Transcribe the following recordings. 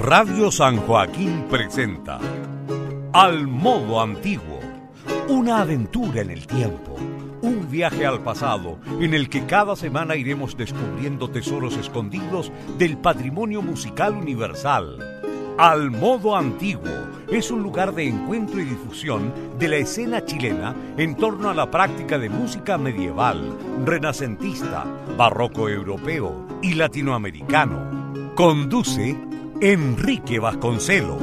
Radio San Joaquín presenta Al Modo Antiguo, una aventura en el tiempo, un viaje al pasado en el que cada semana iremos descubriendo tesoros escondidos del patrimonio musical universal. Al Modo Antiguo es un lugar de encuentro y difusión de la escena chilena en torno a la práctica de música medieval, renacentista, barroco europeo y latinoamericano. Conduce Enrique Vasconcelos.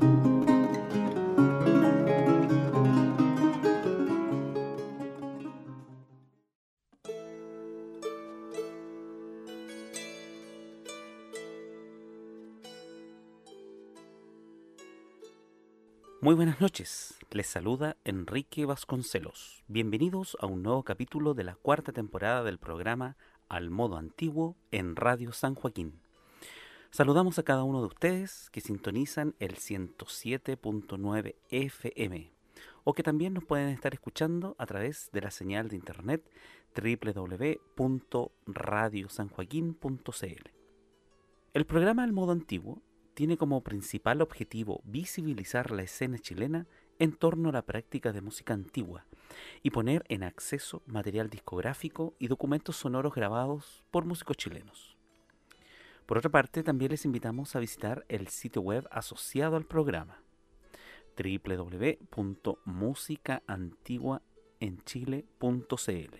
Muy buenas noches, les saluda Enrique Vasconcelos. Bienvenidos a un nuevo capítulo de la cuarta temporada del programa Al Modo Antiguo en Radio San Joaquín. Saludamos a cada uno de ustedes que sintonizan el 107.9 FM o que también nos pueden estar escuchando a través de la señal de internet www.radiosanjoaquin.cl. El programa Al Modo Antiguo tiene como principal objetivo visibilizar la escena chilena en torno a la práctica de música antigua y poner en acceso material discográfico y documentos sonoros grabados por músicos chilenos. Por otra parte, también les invitamos a visitar el sitio web asociado al programa, www.musicaantiguaenchile.cl.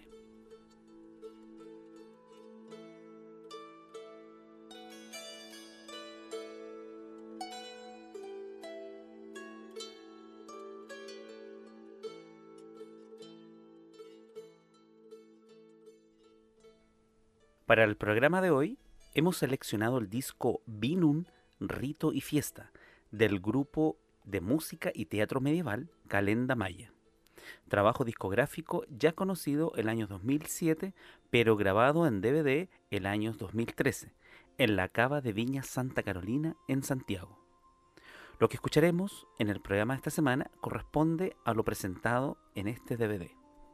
Para el programa de hoy, hemos seleccionado el disco Vinum, Rito y Fiesta, del grupo de música y teatro medieval Calenda Maya. Trabajo discográfico ya conocido el año 2007, pero grabado en DVD el año 2013, en la Cava de Viña Santa Carolina, en Santiago. Lo que escucharemos en el programa de esta semana corresponde a lo presentado en este DVD.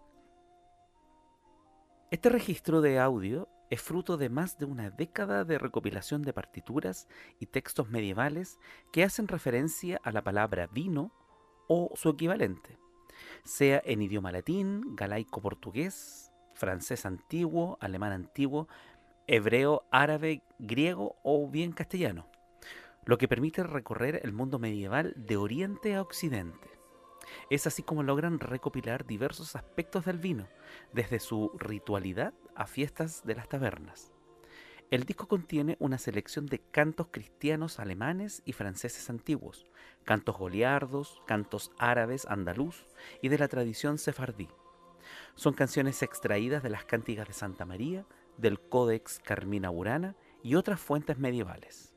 Este registro de audio es fruto de más de una década de recopilación de partituras y textos medievales que hacen referencia a la palabra vino o su equivalente, sea en idioma latín, galaico-portugués, francés antiguo, alemán antiguo, hebreo, árabe, griego o bien castellano, lo que permite recorrer el mundo medieval de oriente a occidente. Es así como logran recopilar diversos aspectos del vino, desde su ritualidad a fiestas de las tabernas. El disco contiene una selección de cantos cristianos alemanes y franceses antiguos, cantos goliardos, cantos árabes andaluz y de la tradición sefardí. Son canciones extraídas de las cánticas de Santa María, del Códex Carmina Burana y otras fuentes medievales.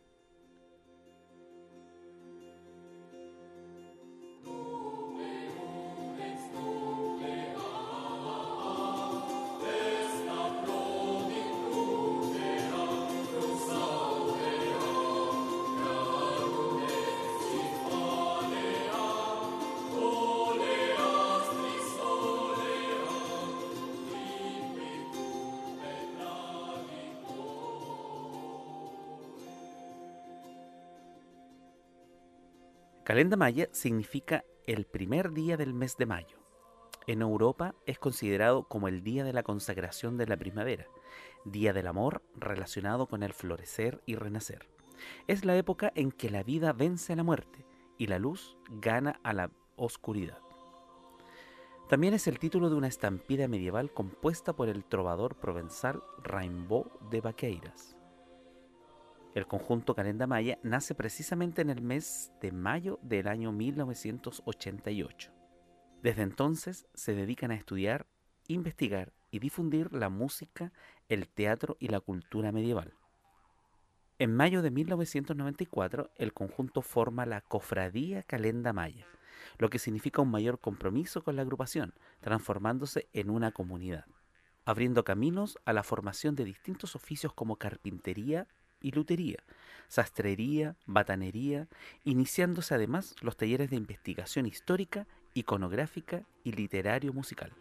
Calenda Maya significa el primer día del mes de mayo. En Europa es considerado como el día de la consagración de la primavera, día del amor relacionado con el florecer y renacer. Es la época en que la vida vence a la muerte y la luz gana a la oscuridad. También es el título de una estampida medieval compuesta por el trovador provenzal Rimbaud de Vaqueiras. El conjunto Calenda Maya nace precisamente en el mes de mayo del año 1988. Desde entonces se dedican a estudiar, investigar y difundir la música, el teatro y la cultura medieval. En mayo de 1994, el conjunto forma la Cofradía Calenda Maya, lo que significa un mayor compromiso con la agrupación, transformándose en una comunidad, abriendo caminos a la formación de distintos oficios como carpintería y lutería, sastrería, batanería, iniciándose además los talleres de investigación histórica, iconográfica y literario musical.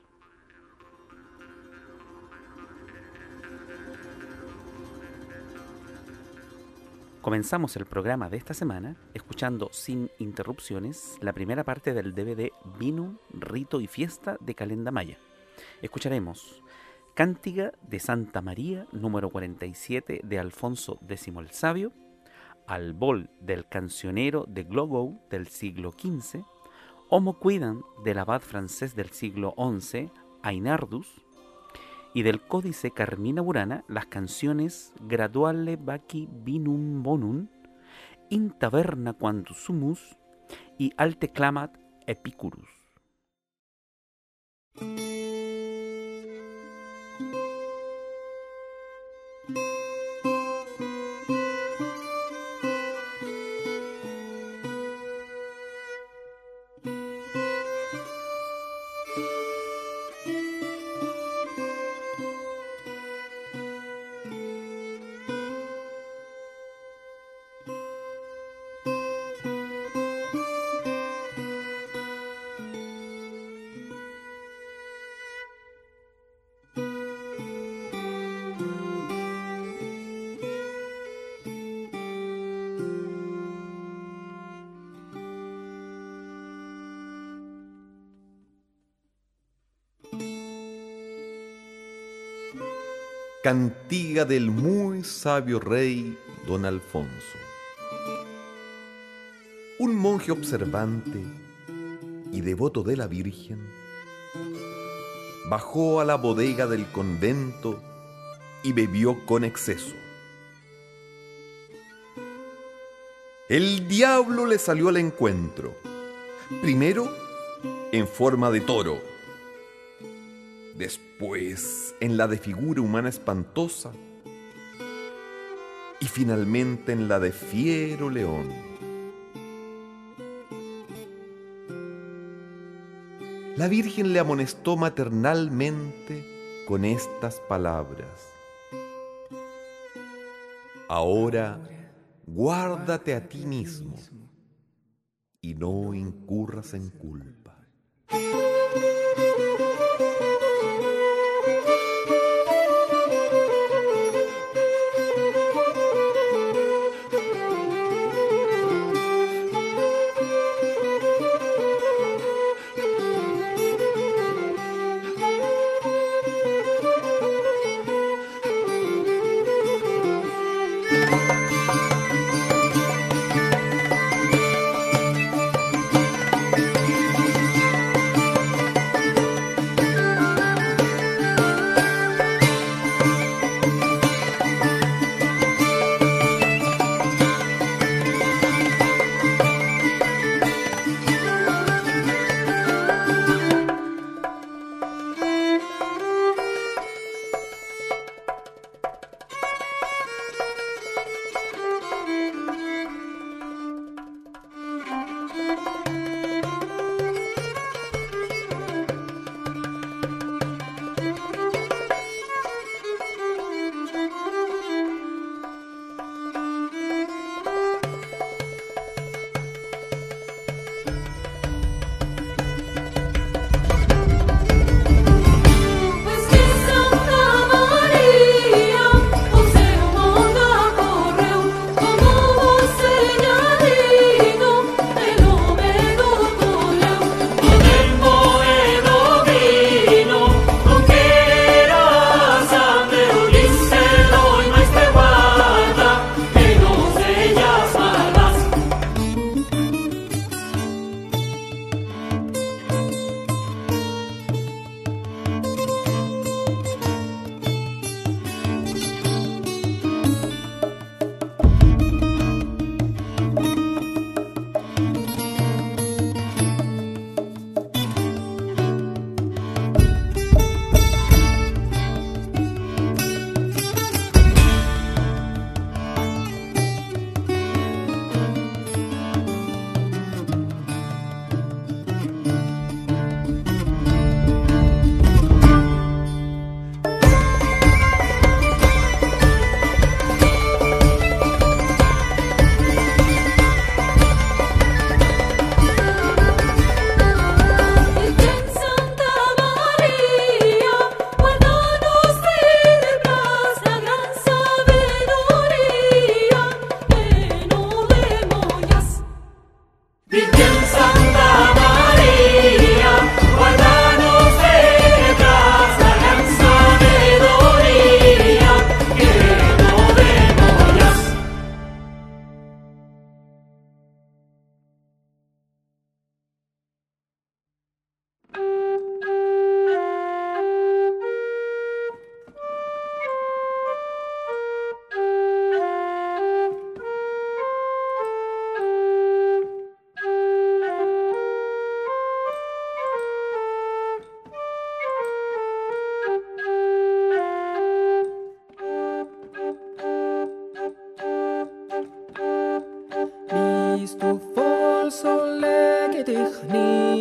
Comenzamos el programa de esta semana escuchando sin interrupciones la primera parte del DVD Vinum, Rito y Fiesta de Calenda Maya. Escucharemos Cántiga de Santa María, número 47 de Alfonso X el Sabio, Albol del Cancionero de Glogou del siglo XV, Homo Cuidan del abad francés del siglo XI, Ainardus, y del Códice Carmina Burana las canciones Graduale Baci Vinum Bonum, In Taverna Quantum Sumus y Alte Clamat Epicurus. Cantiga del muy sabio rey don Alfonso. Un monje observante y devoto de la Virgen bajó a la bodega del convento y bebió con exceso. El diablo le salió al encuentro, primero en forma de toro, después en la de figura humana espantosa y finalmente en la de fiero león. La Virgen le amonestó maternalmente con estas palabras: ahora guárdate a ti mismo y no incurras en culpa.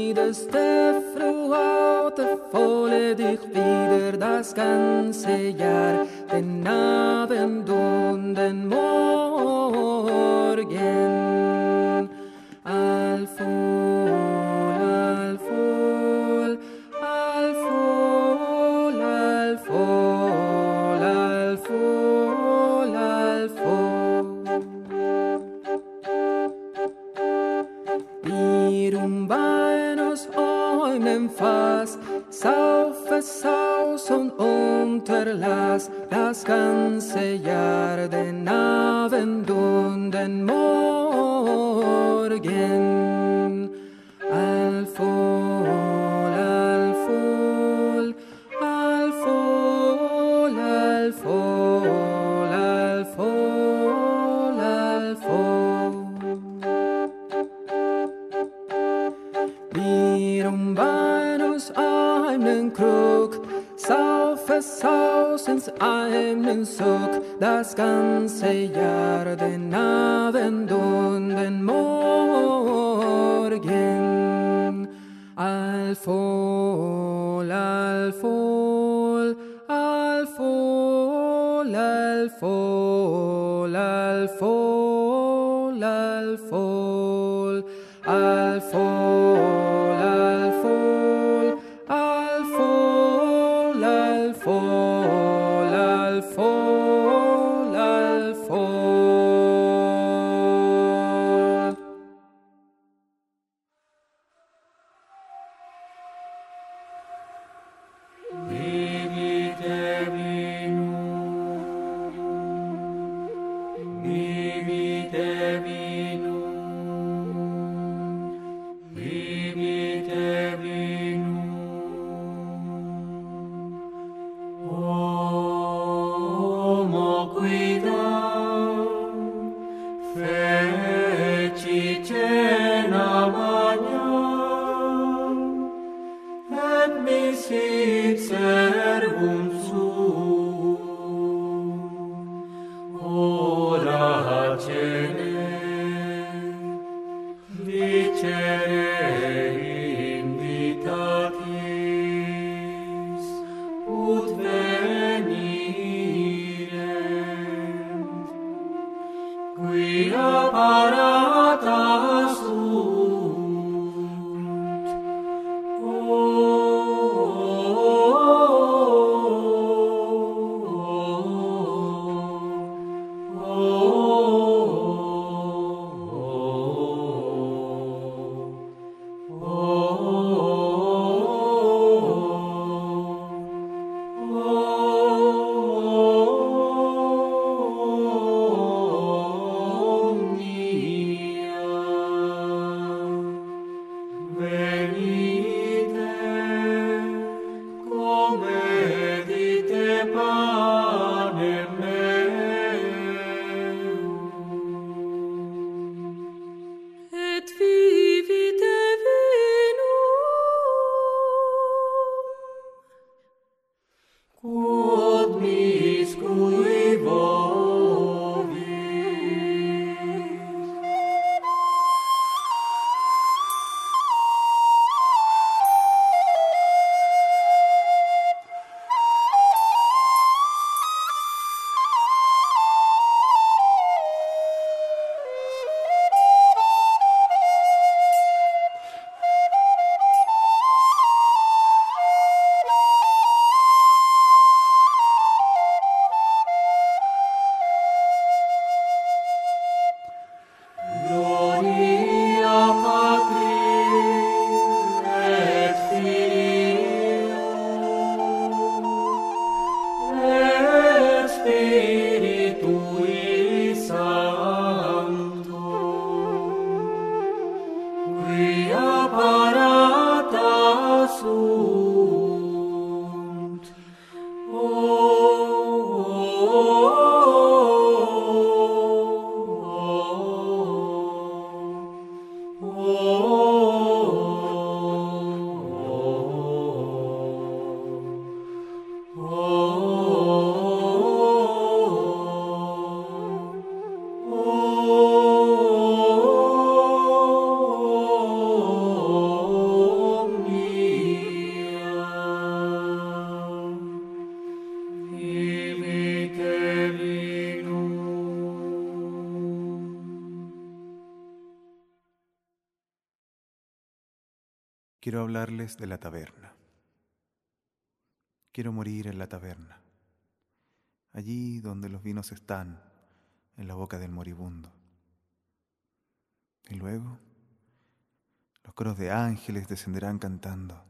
müdeste Früh erfolle dich wieder das ganze Jahr, den Abend und den Morgen. Al Fol, al Fol, al Fol, al Fol, al Fol, al Fol. Wir umbein uns einem Fass, saufe Saus und unterlass das ganze Jahr, den Abend und den Morgen. Al Fol, al Fol, al Fol, al Fol, al Fol, al Fol. Wir umbein uns einen Krug, saufe Saus ins einen Zug, das ganze Jahr, den Abend und den Morgen. Al Fol, al Fol, al Fol, al Fol, al Fol, al Fol, al Fol, al Fol, al Fol, al Fol, al Fol, al Fol. Vivite vinum, vivite vinum, vivite vinum. Homo quidam feci cena magnam, et misit servum suum. Ora cene, dicere invitatis, ut venirem, quia parata sunt. Omnia Quiero hablarles de la taberna. Quiero morir en la taberna, allí donde los vinos están, en la boca del moribundo. Y luego, los coros de ángeles descenderán cantando.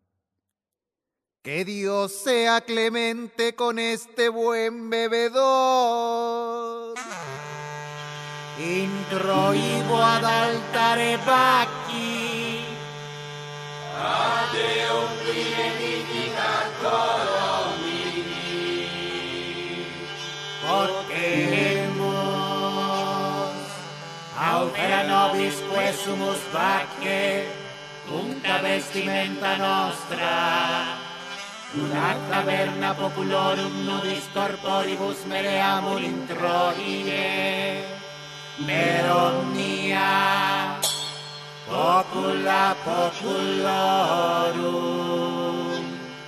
Que Dios sea clemente con este buen bebedor. Introibo ad altare Bacchi. A Deum benedicat coro mini. Portemus autera nobis quesumus Bacche, puncta vestimenta nostra. Una taverna populorum nudis corporibus mereamur introine, per omnia popula populorum.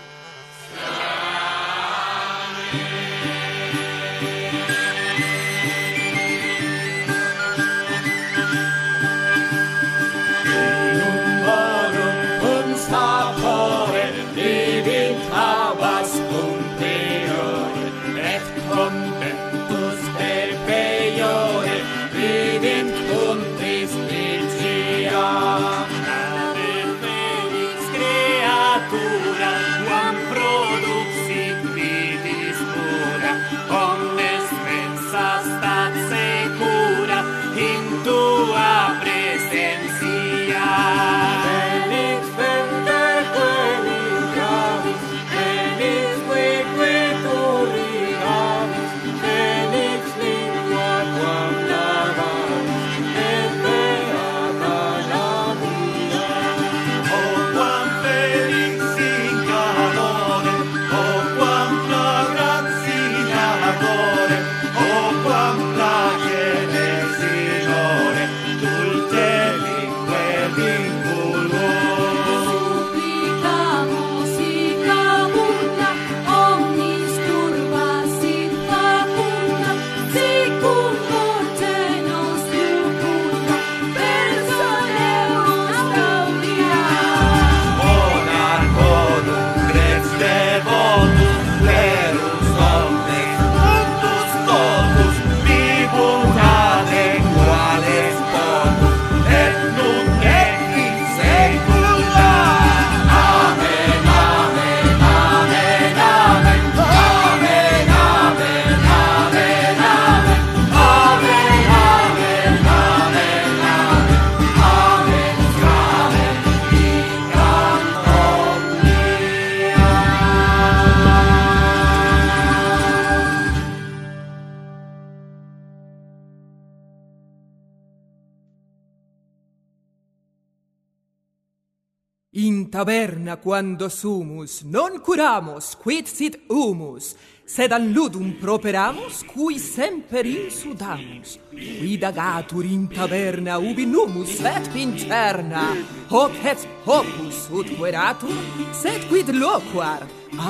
In taberna quando sumus, non curamus, quid sit humus, sed an ludum properamus, cui semper insudamus. Quid agatur in taberna ubi numus et pinterna, hoc et hocus ut queratur, sed quid loquar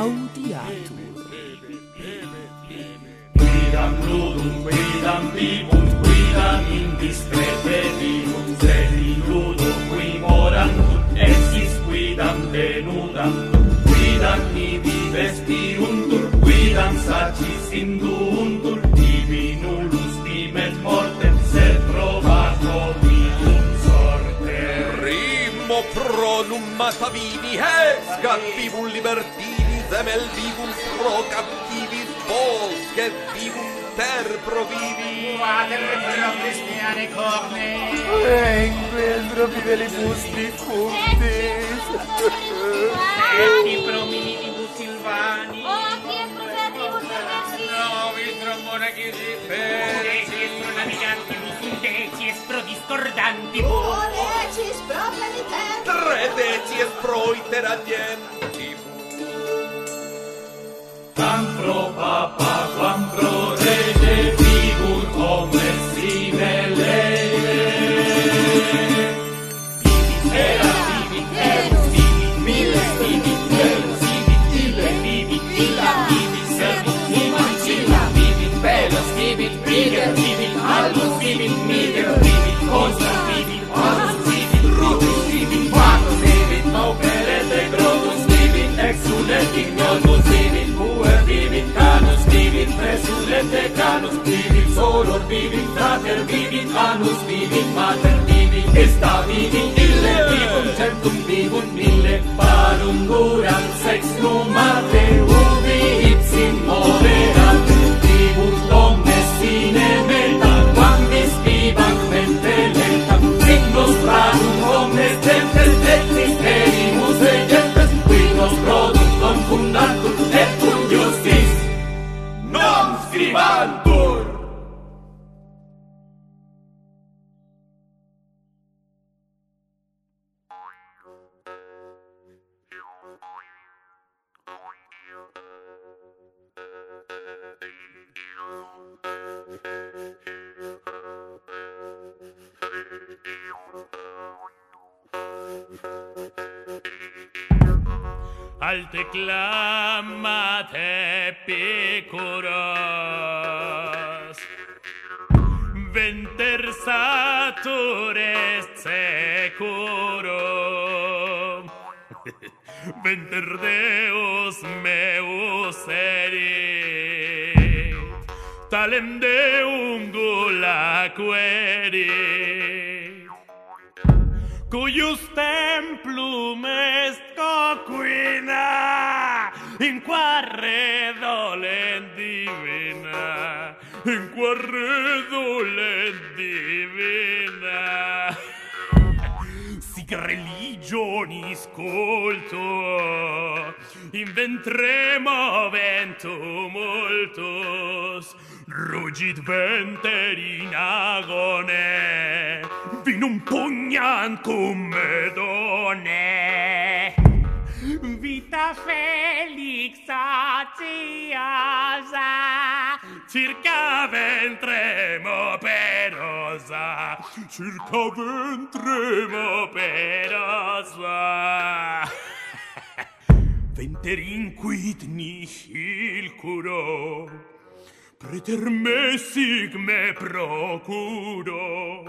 audiatur. Quidam ludum, quidam vivum, quidam indiscrete vivum, sed in ludo qui morantur, exis quidam denudam, quidam ibi vestiuntur, quidam sacis induuntur, ibi nullus timet mortem, sed provato vivum sorte. Rimo pronum matavini, hescat vivum libertini, semel vivum pro captivis, volsque vivum ter provivi. Quater pro Christiane corne. Enquestro fidelibus difuntis. Et pro minibus Silvani. Quies prosetribus perversi. Novis trombonachis dispersis. Pro navigantibus undecies pro discordantibus. Decis pro penitentibus. Tre decies pro iteradientibus. Quam pro papa, quam pro rege, figur omnes sine lege. Vivit erat, vivit eros, vivit miles, vivit velos, vivit ille, vivit illa, vivit servus, vivit cilla, vivit velos, vivit viger, vivit albus, vivit miger, vivit constant, vivit osus, vivit rutus, vivit vagus, vivit et ignotus, vivit puer, vivit canus, vivit presus et decanus, vivit soror, vivit frater, vivit anus, vivit mater, vivit esta, vivit ille, vivum centum, vivum mille, parum duram sextum mate, ubi ipsim moderat, vivus omnes sine meta, quambis vivant mente lentam, signos pratum omnes tempes, et mysterimus egentes, qui nos productum fundantur, et cum justis non scribantur. Alte clamate picuros, venter satures securum, venter Deus meus erit, talem Deum gula querit, cuius templum est coquina, in quare dolent divina, in quare dolent divina. Sic religionis culto, in ventre moventum multus, rugit venter in agone, vinum pugnant cum medone. Vita felix ociosa, circa ventrem operosa, circa ventrem operosa. Venter inquit nihil curo, preter me sic me procuro.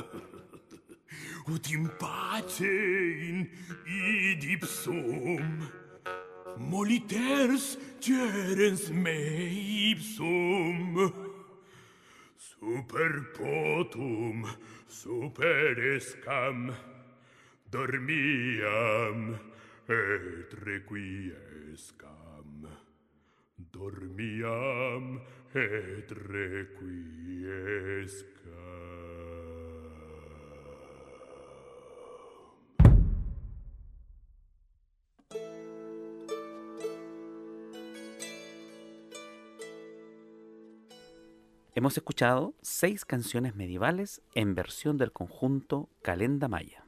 Ut in pace in id ipsum moliters gerens me ipsum super potum super escam dormiam et requiescam, dormiam et requiescam. Hemos escuchado 6 canciones medievales en versión del conjunto Calenda Maya.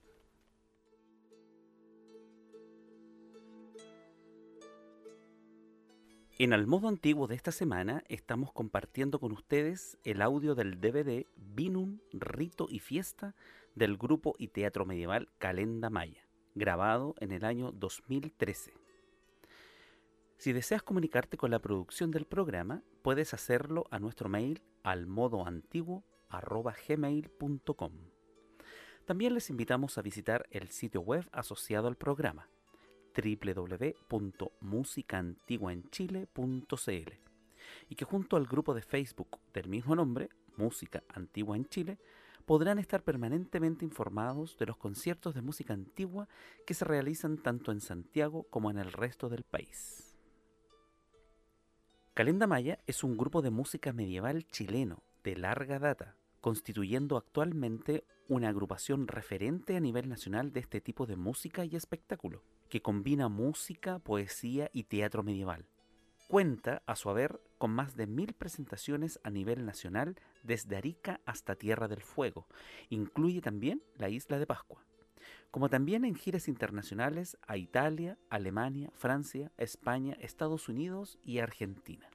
En Al Modo Antiguo de esta semana estamos compartiendo con ustedes el audio del DVD Vinum, Rito y Fiesta del grupo y teatro medieval Calenda Maya, grabado en el año 2013. Si deseas comunicarte con la producción del programa, puedes hacerlo a nuestro mail almodoantiguo@gmail.com. También les invitamos a visitar el sitio web asociado al programa, www.musicaantiguaenchile.cl, y que junto al grupo de Facebook del mismo nombre, Música Antigua en Chile, podrán estar permanentemente informados de los conciertos de música antigua que se realizan tanto en Santiago como en el resto del país. Calenda Maya es un grupo de música medieval chileno de larga data, constituyendo actualmente una agrupación referente a nivel nacional de este tipo de música y espectáculo, que combina música, poesía y teatro medieval. Cuenta, a su haber, con más de 1000 presentaciones a nivel nacional desde Arica hasta Tierra del Fuego. Incluye también la Isla de Pascua, como también en giras internacionales a Italia, Alemania, Francia, España, Estados Unidos y Argentina.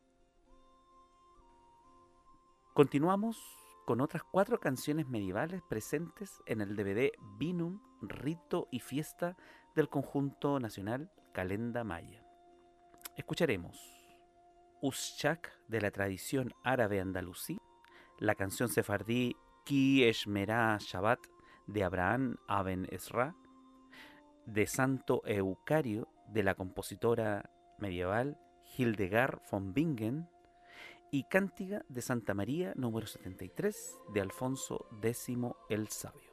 Continuamos con otras 4 canciones medievales presentes en el DVD Vinum, Rito y Fiesta del conjunto nacional Calenda Maya. Escucharemos Ushak de la tradición árabe andalusí, la canción sefardí Ki Eshmerá Shabbat de Abraham Aben Ezra, de Santo Eucario de la compositora medieval Hildegard von Bingen, y Cántiga de Santa María número 73 de Alfonso X el Sabio.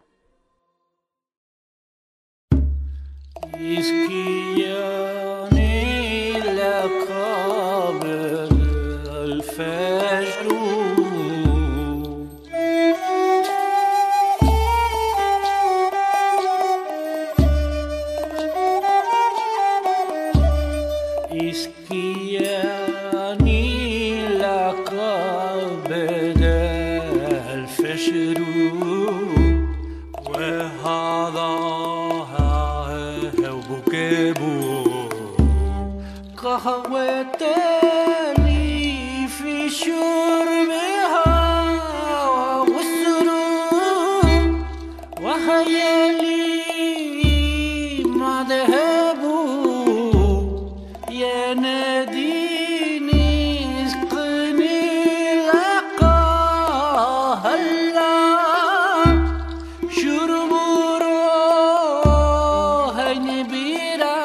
قهوتني في شربها والسرور وخيالي مذهب يا ناديني اسقني لقى هلا شرب روحي بيرا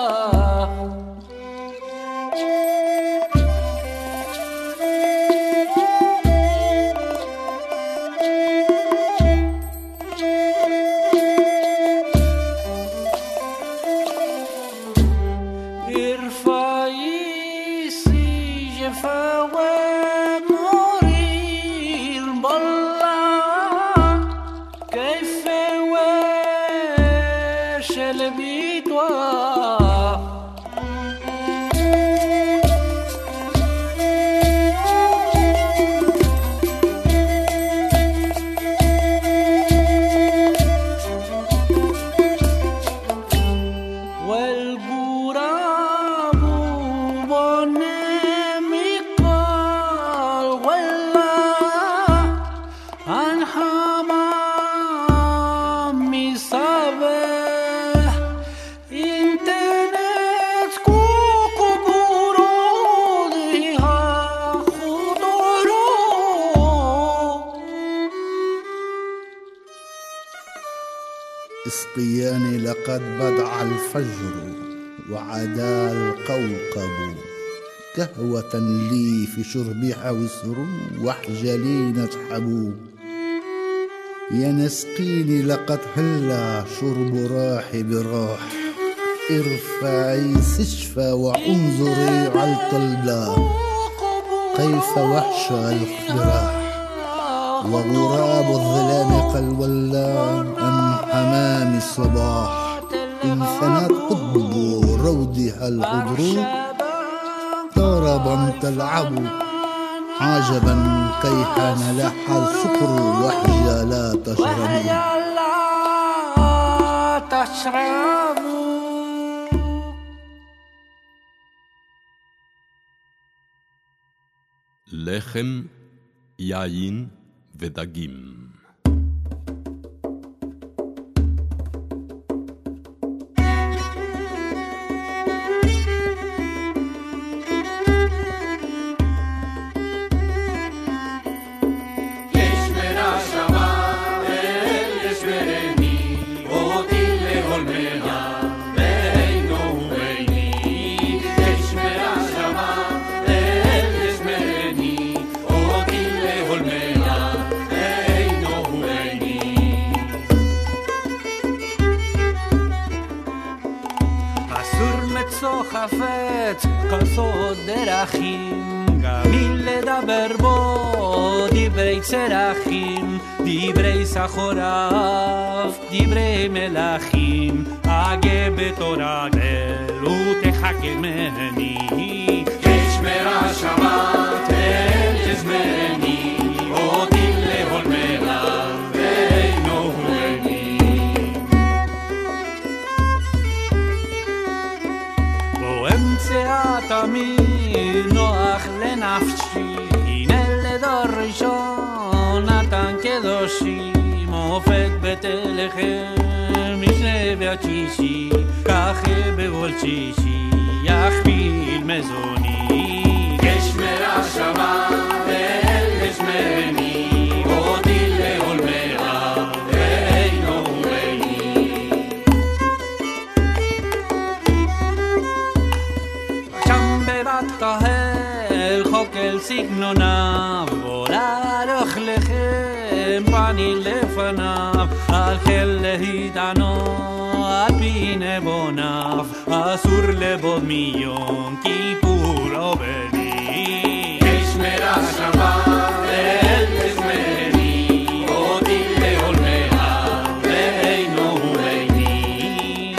اسقياني لقد بدع الفجر وعدا القوقب قهوة لي في شربها وسر واحجلي نسحب يا نسقيني لقد هلا شرب راحي براح ارفعي سشفى وانظري على الطلبة كيف وحش الجراح وغراب الظلام قل ولا أم حمام الصباح إن ثنت قطب رودها الخضر طربا تلعب عجبا كيف نلح السكر وحجا لا تشرب לחם, יין ודגים. חפץ כוסות דרכים גמיל לדבר בו דברי צרכים דברי סחוריו דברי מלכים אגה בתורה גדל ותחכמני תשמרה שבת אל תזמני אותי להולמנה ואינו אני תמיד נוח לנפשי הנה לדור ראשון נתן קדושי מופת בתלכם משנה ועד שישי כך בכל שישי יכפיל מזוני תשמרה שבת אל תשמרני אותי להולמנה ואינו אני בסגנוניו, עולה ארוך לכם פנים לפניו, על חיל להיטענו על פי נבוניו, אסור לבוד מיום כיפור או בני. ישמר השבת ואל תזמני, אותי לעולמיה בינו וביני.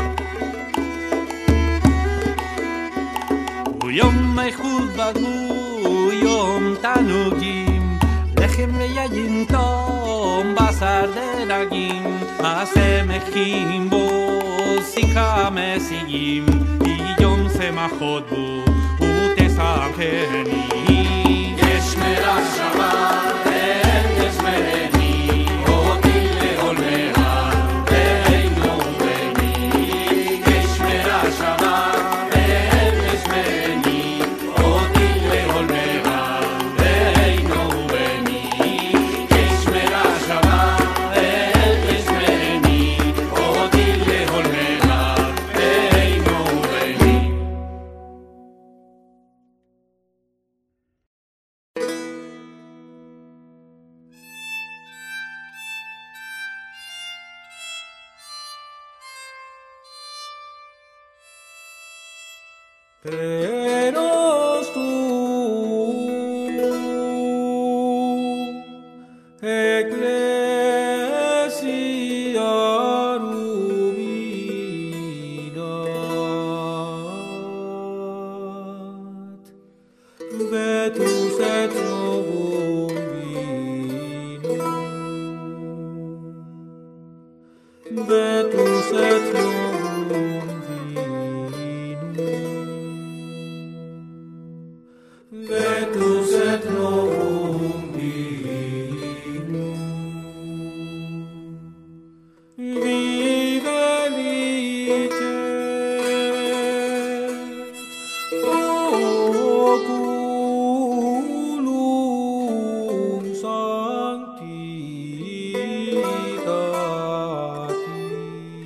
הוא יום איכות בגו, יום תענוגים, לחם ויין טום, בשר דגים, הסמכים בו, שיחה משיגים, יום שמחות בו, ותשמחני. ישמר השבת ואל תזמני, אותי לעולמיה בינו וביני. ישמר השבת ואל תזמני, אותי לעולמיה בינו וביני. ישמר השבת ואל תזמני, אותי לעולמיה בינו וביני. Tenos tu, Ecclesia ruminat, vetus et novum vinum, vetus et novum vetus et novum vinum. Vive licet oculum sanctitatis.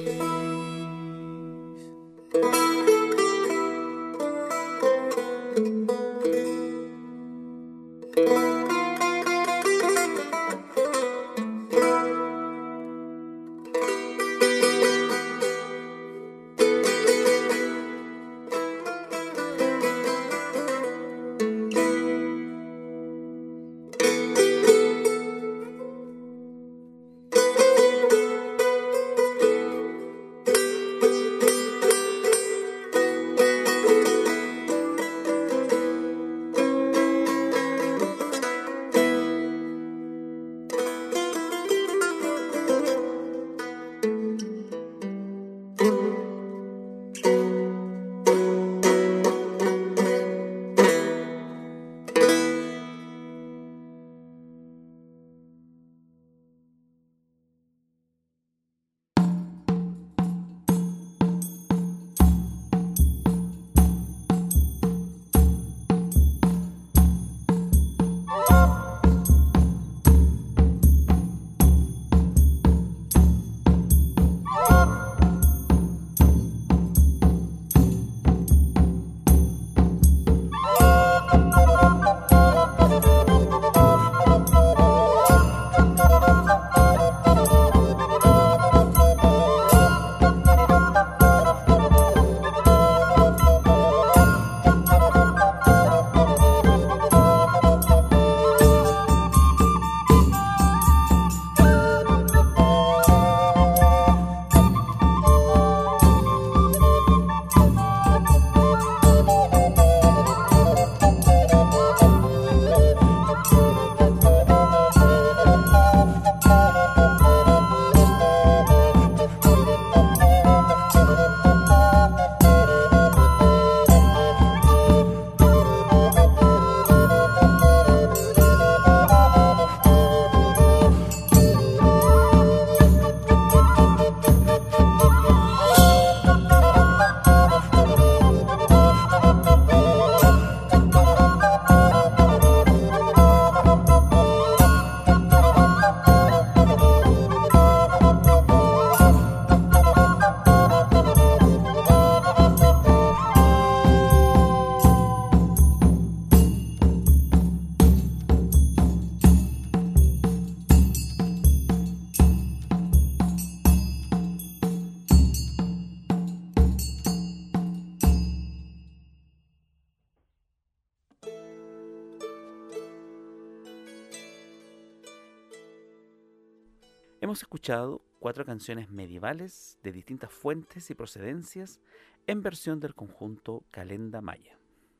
Hemos escuchado 4 canciones medievales de distintas fuentes y procedencias en versión del conjunto Calenda Maya.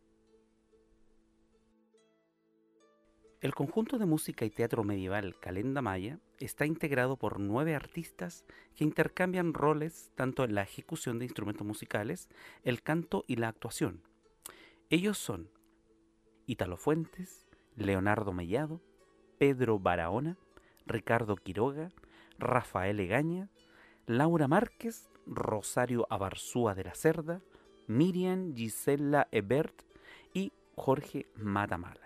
El conjunto de música y teatro medieval Calenda Maya está integrado por 9 artistas que intercambian roles tanto en la ejecución de instrumentos musicales, el canto y la actuación. Ellos son Ítalo Fuentes, Leonardo Mellado, Pedro Barahona, Ricardo Quiroga, Rafael Egaña, Laura Márquez, Rosario Abarzúa de la Cerda, Miriam Gisela Ebert y Jorge Matamala.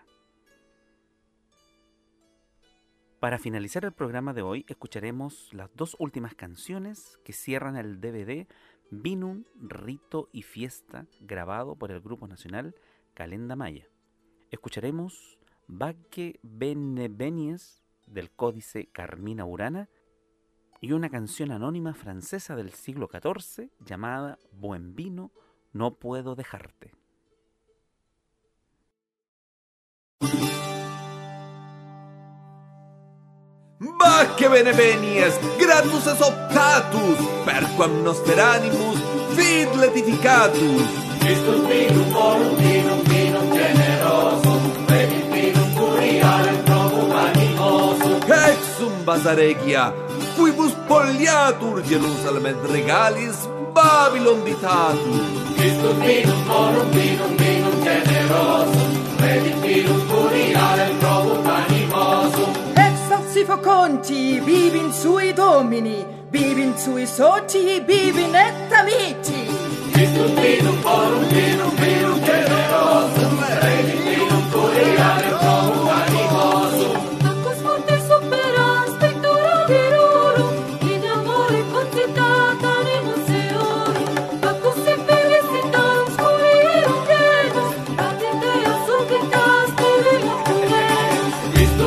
Para finalizar el programa de hoy, escucharemos las 2 últimas canciones que cierran el DVD Vinum, Rito y Fiesta, grabado por el Grupo Nacional Calenda Maya. Escucharemos Bacche Bene Benies del Códice Carmina Burana y una canción anónima francesa del siglo XIV llamada Buen vino, no puedo dejarte. Bacche bene venies, gratus es optatus, perquam noster animus vid letificatus. Christus vinum generosum, venit vinum curialem probum animosum. Exum Basaregia, quibus poliatur Jerusalem et regalis Babylon ditatus. Christus vinum generosum, venit vinum curialem probum animosum. Exaucifo conti, vivin sui domini, vivin sui soci, vivin et amici. Christus vinum generosum, venit vinum curialem probum animosum. Bacchus forte supera spectora virorum, in amore concitata animus eorum. Bacchus in felicitarum scurierum genus, date Deo succitas divino funerus. Christus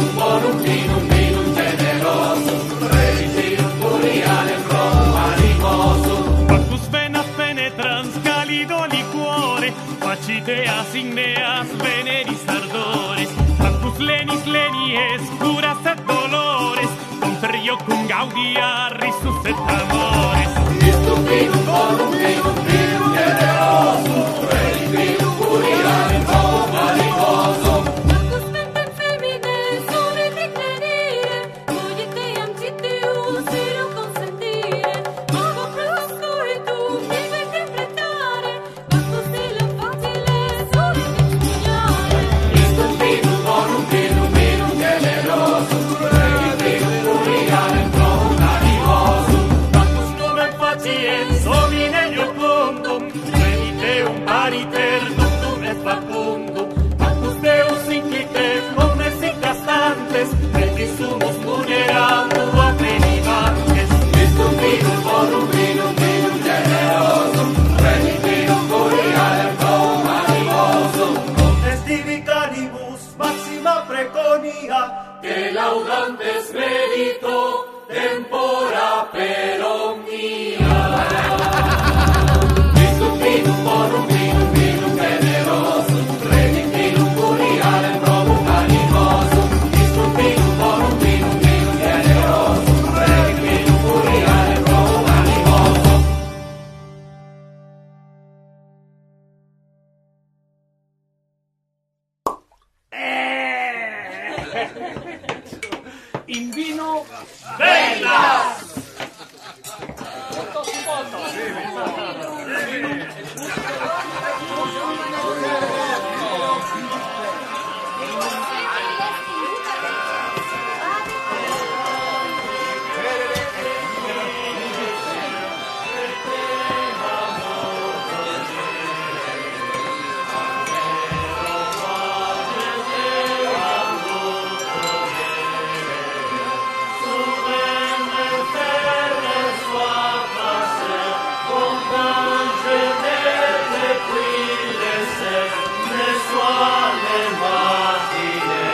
vinum generosum, venit vinum curialem probum animosum. Bacchus venas penetrans calido liquore, faciteas igneas veneris ardores. Bacchus lenis lenies, curas et dolores, conferio cum gaudia risus et amores. Christus vinum generosum, venit vinum curialem probum animosum. Bacchus mentem femine, sonet ignerire, cogiteam citius iro consentire. Mago proscuritum, vive interpretare, Bacchus illam facile sonet expugnare. Christus vinum generosum, venit vinum curialem probum animosum. Bacchus nomen faciens homine iocundum, veniteum pariter noctum et facundum. Bacchus Deus inclite omnes incastantes, et sumus munerando a plenivantes. Christus vinum generosum, venit vinum curialem probum animosum. Omnes divi canibus maxima preconia, Que laudantes merito tempora per omnia. Christus vinum generosum, venit vinum curialem probum animosum. Christus vinum generosum, venit vinum curialem probum animosum. in vino ¡Venga! Suave martire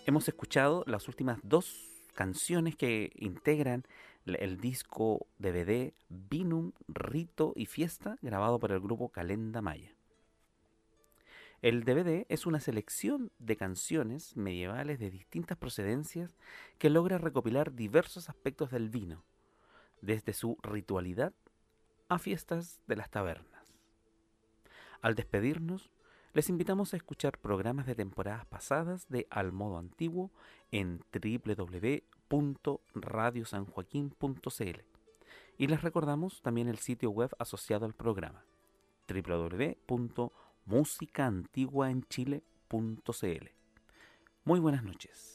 Hemos escuchado las últimas dos canciones que integran el disco DVD Vinum, Rito y Fiesta, grabado por el grupo Calenda Maya. El DVD es una selección de canciones medievales de distintas procedencias que logra recopilar diversos aspectos del vino, desde su ritualidad a fiestas de las tabernas. Al despedirnos, les invitamos a escuchar programas de temporadas pasadas de Al Modo Antiguo en www.radiosanjoaquin.cl y les recordamos también el sitio web asociado al programa www.musicaantiguaenchile.cl. Muy buenas noches.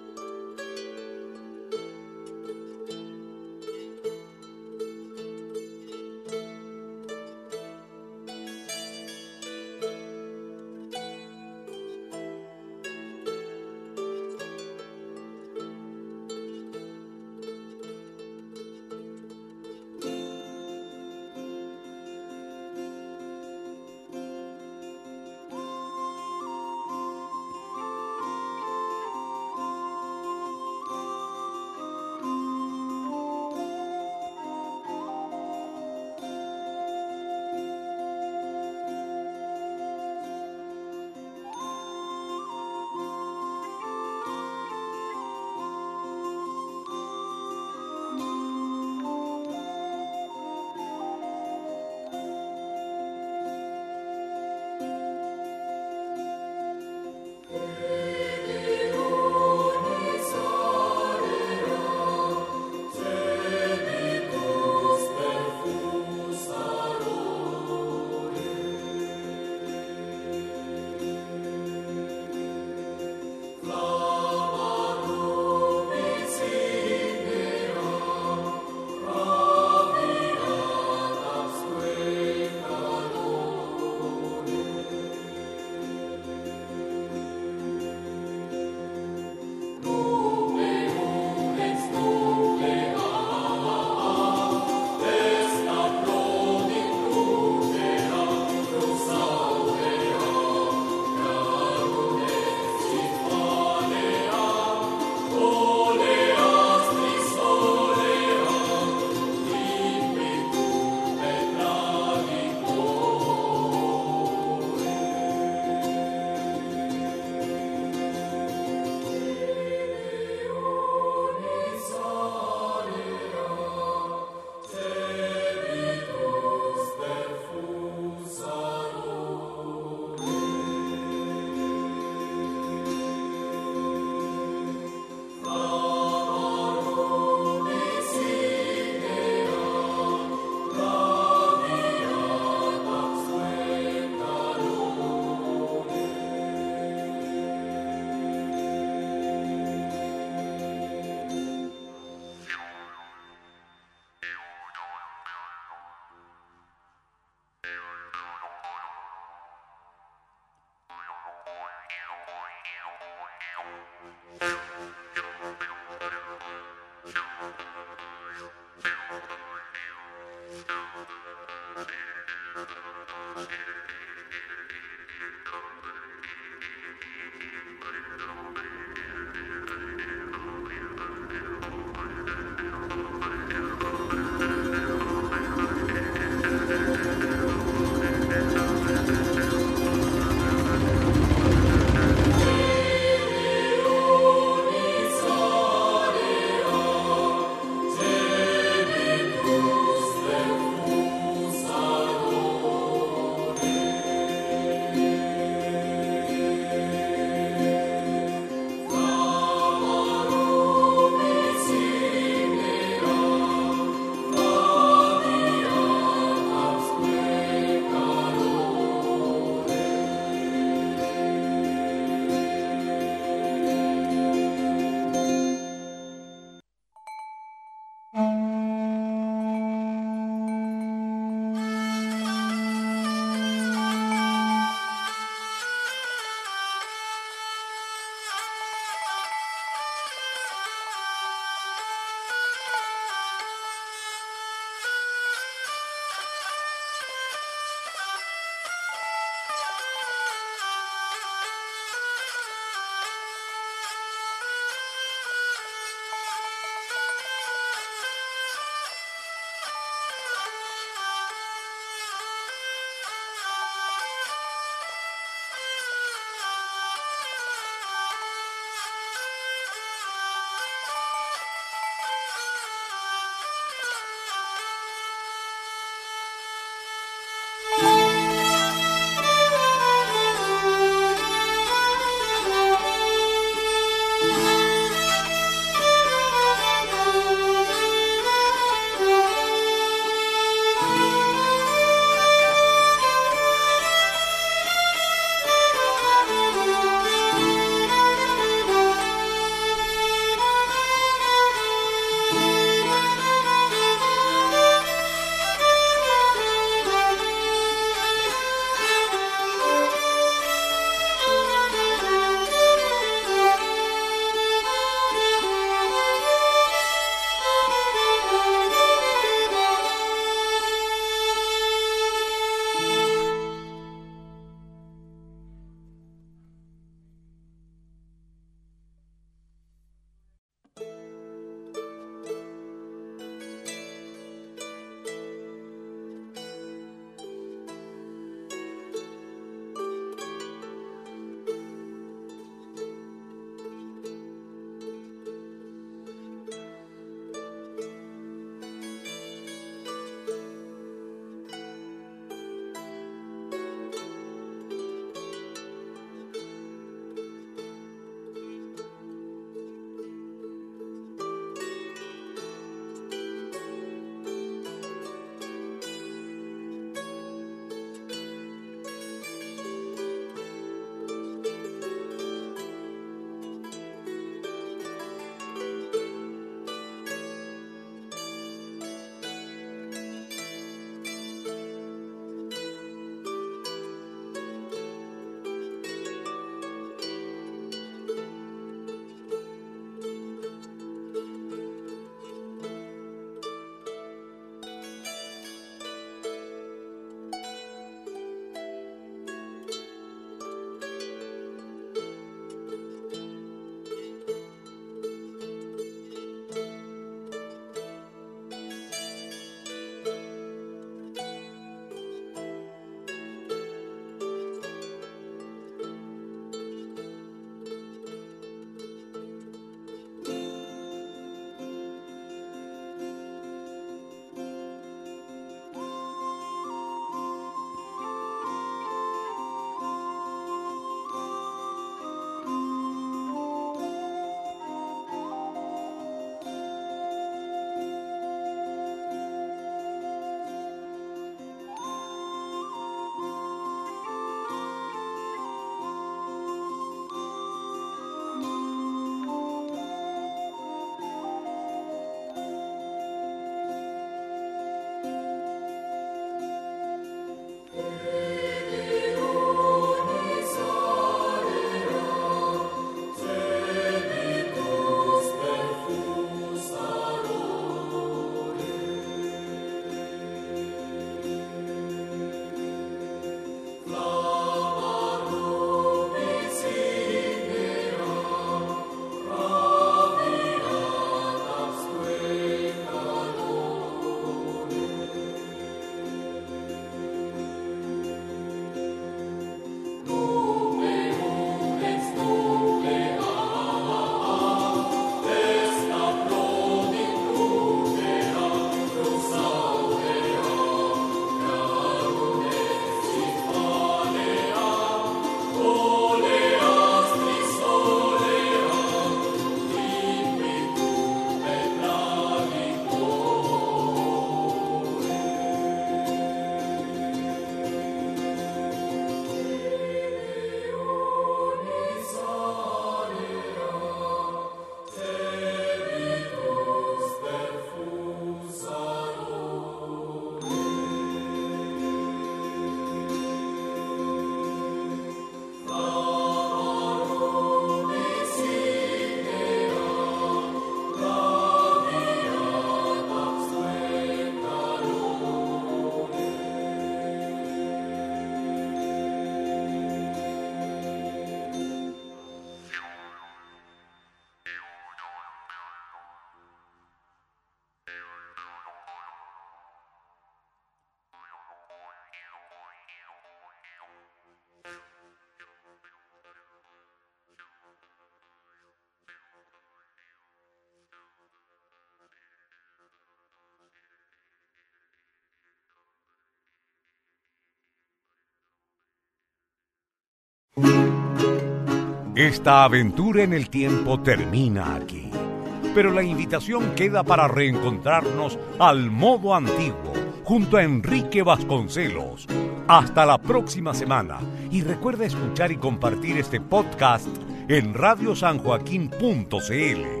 Esta aventura en el tiempo termina aquí, pero la invitación queda para reencontrarnos al modo antiguo, junto a Enrique Vasconcelos. Hasta la próxima semana, y recuerda escuchar y compartir este podcast en radiosanjoaquin.cl.